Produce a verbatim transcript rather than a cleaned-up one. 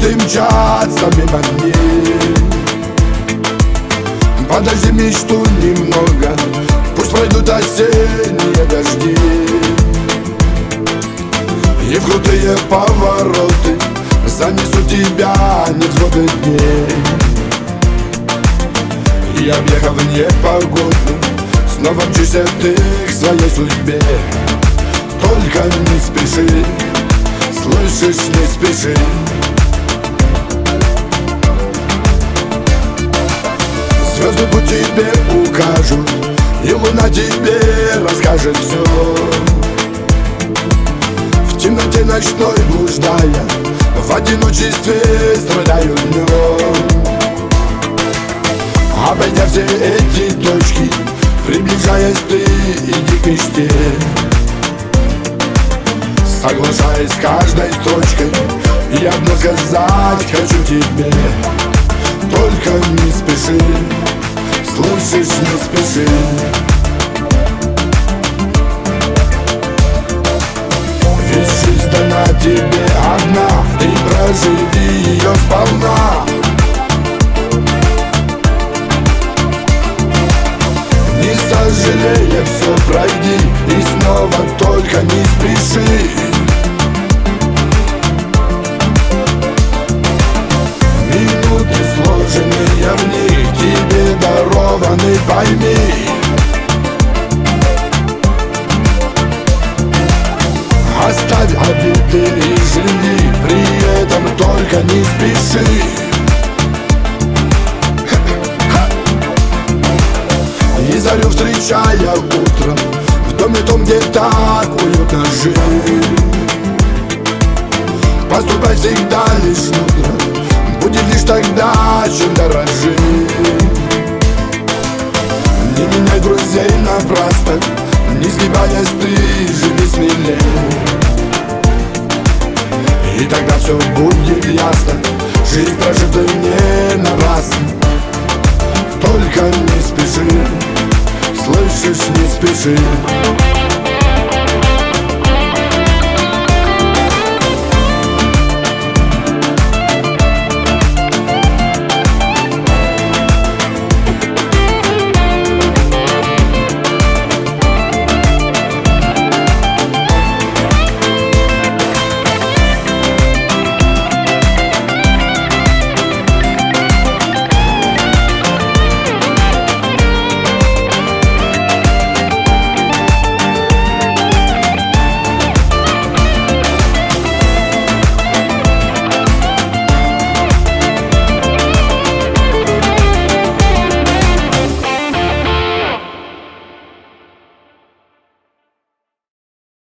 Минуты мчатся мимо дней. Подожди мечту немного, пусть пройдут осенние дожди, и в крутые повороты занесут тебя невзгоды дней. И объехав непогоду, снова мчишься ты к своей судьбе. Только не спеши, слышишь, не спеши. Звезды путь тебе укажут, и луна тебе расскажет все. В темноте ночной блуждая, в одиночестве страдаю днем. Обойдя все эти точки, приближаясь, ты иди к мечте. Соглашаясь с каждой строчкой, и одно сказать хочу тебе: только не спеши, слышишь, не спеши. Ведь жизнь дана тебе одна, и проживи ее сполна. Не сожалея, все пройди, и снова только не спеши. Минуты сложенные в них тебе дарованы, пойми. Оставь обиды и живи, при этом только не спеши. И зарю встречая утром в доме том, где так уютно жить. Поступай всегда лишь мудро, будет лишь тогда, чем дорожить. Не меняй друзей напрасно, не сгибаясь, ты живи смелее. И тогда все будет ясно, жизнь прожита не напрасно. Только не спеши, слышишь, не спеши.